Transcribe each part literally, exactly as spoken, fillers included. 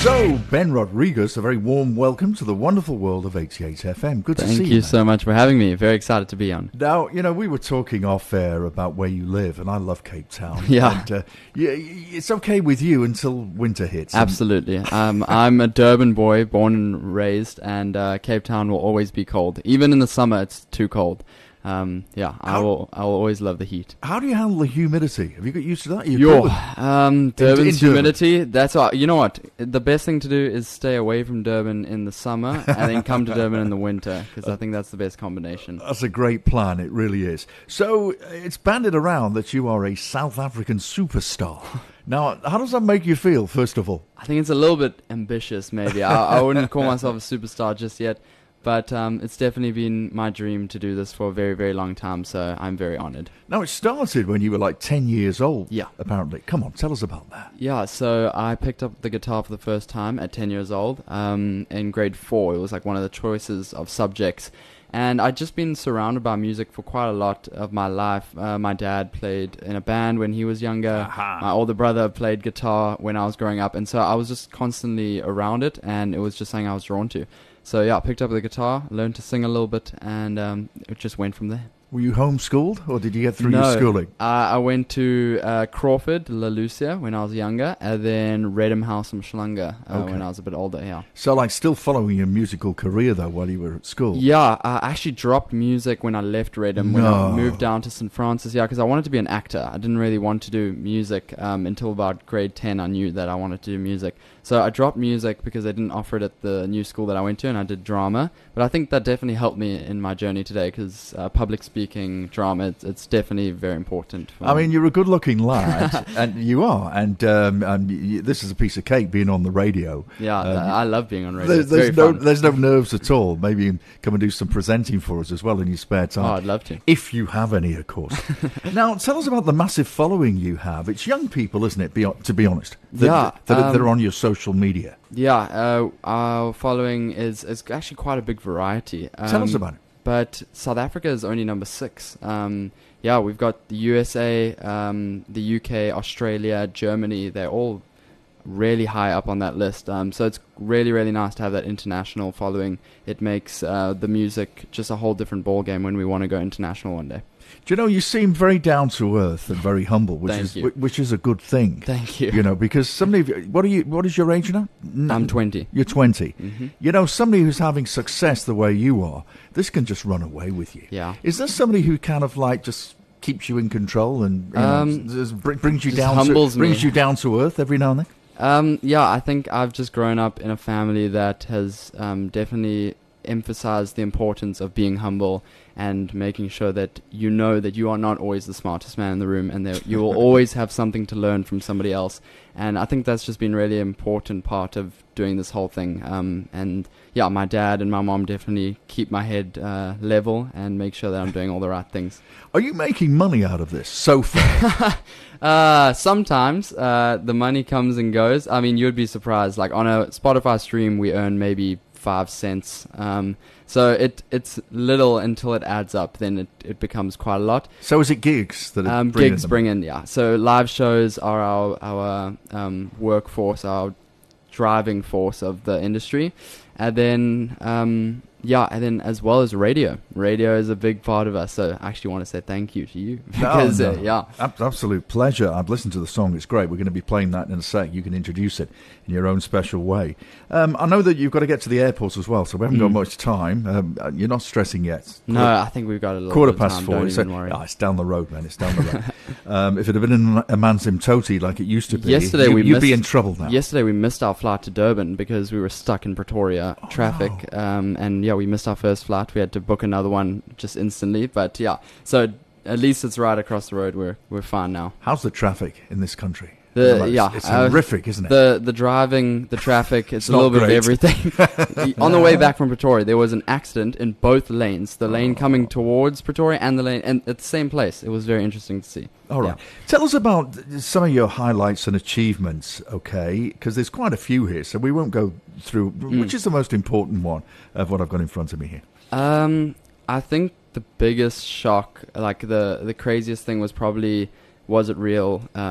So, Ben Rodriguez, a very warm welcome to the wonderful world of eighty-eight F M. Good to Thank see you. Thank you man. so much for having me. Very excited to be on. Now, you know, we were talking off air about where you live, and I love Cape Town. Yeah. And, uh, yeah, it's okay with you until winter hits. Absolutely. um, I'm a Durban boy, born and raised, and uh, Cape Town will always be cold. Even in the summer, it's too cold. Um, yeah, I How- will. I will always love the heat. How do you handle the humidity? Have you got used to that? Are you Yo, good with- um, Durban's in Durban. humidity. That's what you know. What the best thing to do is stay away from Durban in the summer and then come to Durban in the winter, because I think that's the best combination. That's a great plan, it really is. So, uh, it's banded around that you are a South African superstar. Now, how does that make you feel, first of all? I think it's a little bit ambitious, maybe. I, I wouldn't call myself a superstar just yet. But um, it's definitely been my dream to do this for a very, very long time, so I'm very honored. Now, it started when you were like ten years old, Yeah. apparently. Come on, tell us about that. Yeah, so I picked up the guitar for the first time at ten years old um, in grade four. It was like one of the choices of subjects. And I'd just been surrounded by music for quite a lot of my life. Uh, my dad played in a band when he was younger. Aha. My older brother played guitar when I was growing up. And so I was just constantly around it, and it was just something I was drawn to. So yeah, I picked up the guitar, learned to sing a little bit, and um, it just went from there. Were you homeschooled, or did you get through no, your schooling? Uh, I went to uh, Crawford, La Lucia, when I was younger, and then Redham House and Schlanga uh, Okay. when I was a bit older, yeah. So, like, still following your musical career, though, while you were at school? Yeah, I actually dropped music when I left Redham, when I No. moved down to Saint Francis, yeah, because I wanted to be an actor. I didn't really want to do music um, until about grade ten. I knew that I wanted to do music. So I dropped music because they didn't offer it at the new school that I went to, and I did drama. But I think that definitely helped me in my journey today, because uh, public speaking, drama, it's, it's definitely very important for I me. mean, you're a good-looking lad, and you are, and um, and y- this is a piece of cake, being on the radio. Yeah, Um, th- I love being on radio. There's, It's there's very no fun. there's no nerves at all. Maybe you can come and do some presenting for us as well in your spare time. Oh, I'd love to. If you have any, of course. Now, tell us about the massive following you have. It's young people, isn't it, be, to be honest, that, Yeah, that, are- that um, are on your social media. Yeah, uh, our following is, is actually quite a big variety. Um, Tell us about it. But South Africa is only number six. Um, yeah, we've got the U S A, um, the U K, Australia, Germany. They're all really high up on that list. Um, so it's really, really nice to have that international following. It makes uh, the music just a whole different ballgame when we want to go international one day. Do you know, you seem very down to earth and very humble, which Thank is you. whi- which is a good thing. Thank you. You know, because somebody, of you- what are you? What is your age now? N- I'm twenty. You're twenty. hmm You know, somebody who's having success the way you are, this can just run away with you. Yeah. Is there somebody who kind of like just keeps you in control and you know, Um, just br- brings you just down humbles to brings me. you down to earth every now and then? Um, yeah, I think I've just grown up in a family that has um, definitely emphasized the importance of being humble and making sure that you know that you are not always the smartest man in the room, and that you will always have something to learn from somebody else. And I think that's just been really important part of doing this whole thing. Um, and yeah, my dad and my mom definitely keep my head uh, level and make sure that I'm doing all the right things. Are you making money out of this so far? Uh, sometimes uh, the money comes and goes. I mean, you'd be surprised. Like on a Spotify stream, we earn maybe five cents. Um, so it it's little until it adds up. Then it, it becomes quite a lot. So is it gigs that are Um, bringing gigs them? bring in, yeah. So live shows are our our um, workforce, our driving force of the industry, and then um, yeah, and then as well as radio. Radio is a big part of us. So I actually want to say thank you to you because No, Uh, no. yeah. Ab- absolute pleasure. I've listened to the song. It's great. We're going to be playing that in a sec. You can introduce it in your own special way. Um, I know that you've got to get to the airport as well, so we haven't got Mm. much time. Um, uh, you're not stressing yet. No, I think we've got a little Quarter bit of past time. four. Don't It's, even a- worry. oh, it's down the road, man. It's down the road. um, if it had been in a Mansim Toti like it used to be, Yesterday you, we you'd be missed- in trouble now. Yesterday we missed our flight to Durban because we were stuck in Pretoria Oh, traffic, um, and yeah, we missed our first flight. We had to book another one just instantly, but yeah, so at least it's right across the road. We're we're fine now. How's the traffic in this country? The- It's- yeah, it's uh, horrific, isn't it? The the driving, the traffic, it's, It's a little not bit great. of everything. On the way back from Pretoria, there was an accident in both lanes. The lane coming towards Pretoria and the lane and at the same place. It was very interesting to see. All right. Yeah. Tell us about some of your highlights and achievements, okay? Because there's quite a few here, so we won't go through. Mm. Which is the most important one of what I've got in front of me here? Um, I think the biggest shock, like the the craziest thing, was probably Was It Real? Um,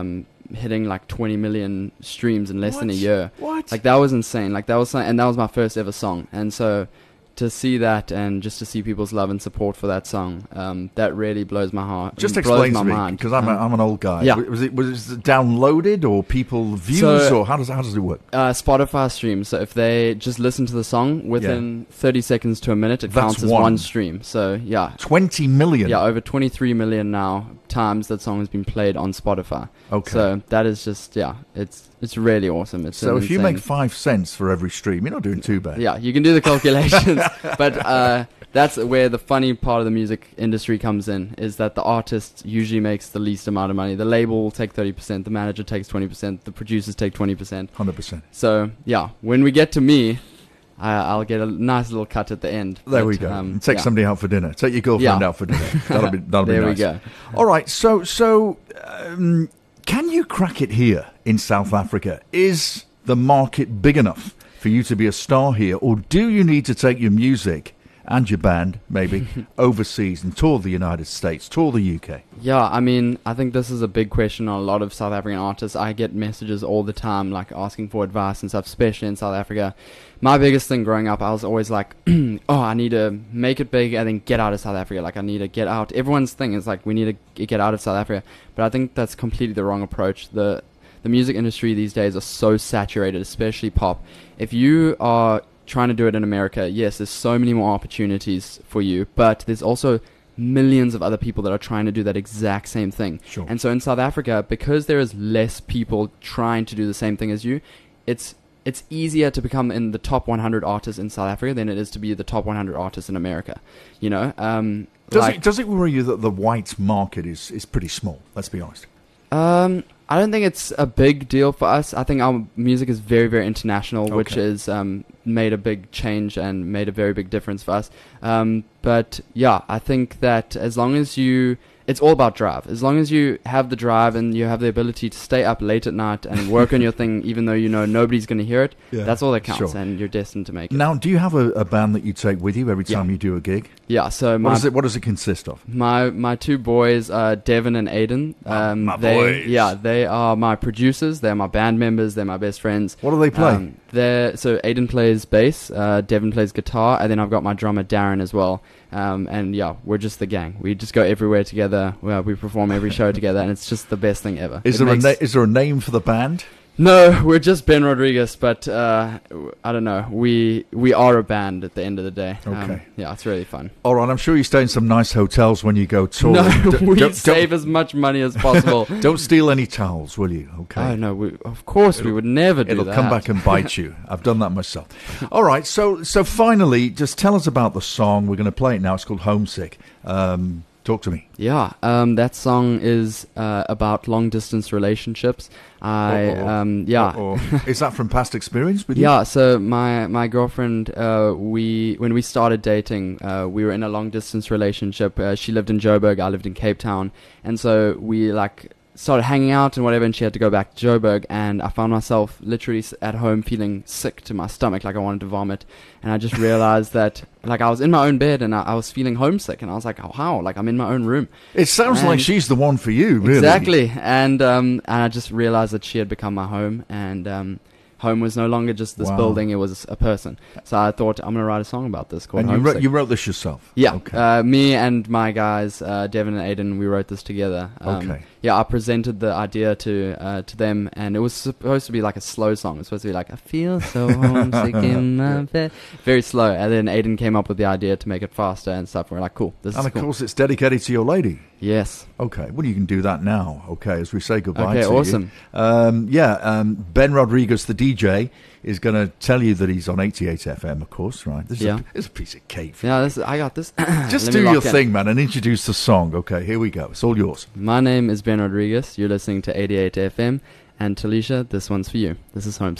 hitting like twenty million streams in less What? than a year. What? Like that was insane. Like that was, and that was my first ever song. And so to see that and just to see people's love and support for that song, um, that really blows my heart. Just blows explain my to me, mind. because I'm, a, Um, I'm an old guy. yeah. Was it was it downloaded or people views So- or how does how does it work? Uh, Spotify streams. So if they just listen to the song within thirty seconds to a minute, it That's counts as one. one stream. So yeah, Twenty million. yeah, over twenty-three million now times that song has been played on Spotify. Okay. So that is just yeah, it's it's really awesome. It's So an if you insane- make five cents for every stream, you're not doing too bad. yeah, you can do the calculations, but uh, that's where the funny part of the music industry comes in, is that the artist usually makes the least amount of money. The label will take thirty percent, the manager takes twenty percent, the producers take twenty percent. one hundred percent. So yeah, when we get to me, I, I'll get a nice little cut at the end. There But, we go. um, Take yeah. somebody out for dinner. Take your girlfriend Yeah. out for dinner. That'll be that'll be There we nice. go. All right. So so um, can you crack it here in South Africa? Is the market big enough for you to be a star here, or do you need to take your music and your band maybe overseas and tour the United States, tour the U K? Yeah, I mean, I think this is a big question on a lot of South African artists. I get messages all the time, like asking for advice and stuff, especially in South Africa. My biggest thing growing up, I was always like, oh, I need to make it big and then get out of South Africa. Like, I need to get out. Everyone's thing is like, we need to get out of South Africa. But I think that's completely the wrong approach. The the music industry these days are so saturated, especially pop. If you are trying to do it in America, yes, there's so many more opportunities for you, but there's also millions of other people that are trying to do that exact same thing. Sure. And so in South Africa, because there is less people trying to do the same thing as you, it's it's easier to become in the top one hundred artists in South Africa than it is to be the top one hundred artists in America. You know, um, Does like, it does it worry you that the white market is, is pretty small? Let's be honest. Um, I don't think it's a big deal for us. I think our music is very, very international, which Okay. has um, made a big change and made a very big difference for us. Um, but yeah, I think that as long as you, it's all about drive. As long as you have the drive and you have the ability to stay up late at night and work on your thing, even though you know nobody's going to hear it, Yeah, that's all that counts, sure. and you're destined to make it. Now, do you have a, a band that you take with you every Yeah. time you do a gig? Yeah, so What my does it What does it consist of? My my two boys, uh, Devin and Aiden. Um, my they, boys. Yeah, they are my producers. They're my band members. They're my best friends. What do they play? Um, they're so Aiden plays bass. Uh, Devin plays guitar, and then I've got my drummer Darren as well. Um, and yeah, we're just the gang. We just go everywhere together. We, we perform every show together, and it's just the best thing ever. Is It there makes- a na- is there a name for the band? No, we're just Ben Rodriguez, but uh, I don't know. We we are a band at the end of the day. Um, Okay. yeah, it's really fun. All right, I'm sure you stay in some nice hotels when you go touring. No, D- we don't, save as much money as possible. don't, don't steal any towels, will you? Okay. Oh no, we, of course we It'll- would never do It'll that. come back and bite you. I've done that myself. All right, so so finally, just tell us about the song. We're going to play it now. It's called Homesick. Um, talk to me. Yeah, um, that song is uh, about long distance relationships. I Uh-oh. um, yeah. Or, is that from past experience with you? Yeah, so my my girlfriend, uh, we when we started dating, uh, we were in a long distance relationship. Uh, she lived in Joburg, I lived in Cape Town, and so we like started hanging out and whatever. And she had to go back to Joburg, and I found myself literally s- at home feeling sick to my stomach, like I wanted to vomit. And I just realized that like I was in my own bed and I, I was feeling homesick, and I was like, oh, how? Like I'm in my own room. It sounds like And- she's the one for you, really. Exactly, and um, and I just realized that she had become my home, and um, home was no longer just this Wow. building; it was a person. So I thought I'm gonna write a song about this called And you wrote, Homesick. you wrote this yourself? Yeah, Okay. uh, me and my guys, uh, Devin and Aiden, we wrote this together. Um, Okay. Yeah, I presented the idea to uh, to them, and it was supposed to be like a slow song. It was supposed to be like, I feel so homesick in my bed. Very slow. And then Aiden came up with the idea to make it faster and stuff. We're like, cool, this and is of cool. course, it's dedicated to your lady. Yes. Okay, well, you can do that now, okay, as we say goodbye Okay, to awesome. you. Um, yeah, um, Ben Rodriguez, the D J, is going to tell you that he's on eighty-eight F M, of course, right? This is, Yeah. a, this is a piece of cake. for Yeah, this, I got this. you. Just Let do me your lock in. thing, man, and introduce the song. Okay, here we go. It's all yours. My name is Ben Rodriguez. You're listening to eighty-eight F M. And Talisha, this one's for you. This is Home.